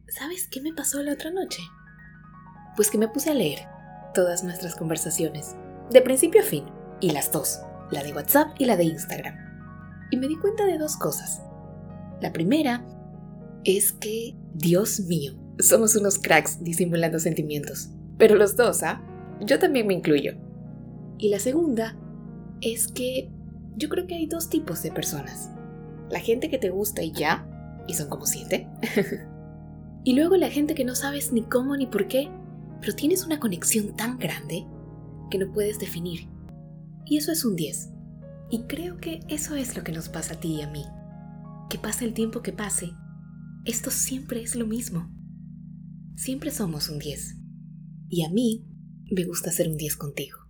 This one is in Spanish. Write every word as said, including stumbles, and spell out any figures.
¿Sabes qué me pasó la otra noche? Pues que me puse a leer todas nuestras conversaciones, de principio a fin, y las dos, la de WhatsApp y la de Instagram. Y me di cuenta de dos cosas. La primera es que, Dios mío, somos unos cracks disimulando sentimientos. Pero los dos, ¿ah? Yo también me incluyo. Y la segunda es que yo creo que hay dos tipos de personas. La gente que te gusta y ya, y son como siete. Y luego la gente que no sabes ni cómo ni por qué, pero tienes una conexión tan grande que no puedes definir. Y eso es un diez. Y creo que eso es lo que nos pasa a ti y a mí. Que pase el tiempo que pase, esto siempre es lo mismo. Siempre somos un diez. Y a mí me gusta ser un diez contigo.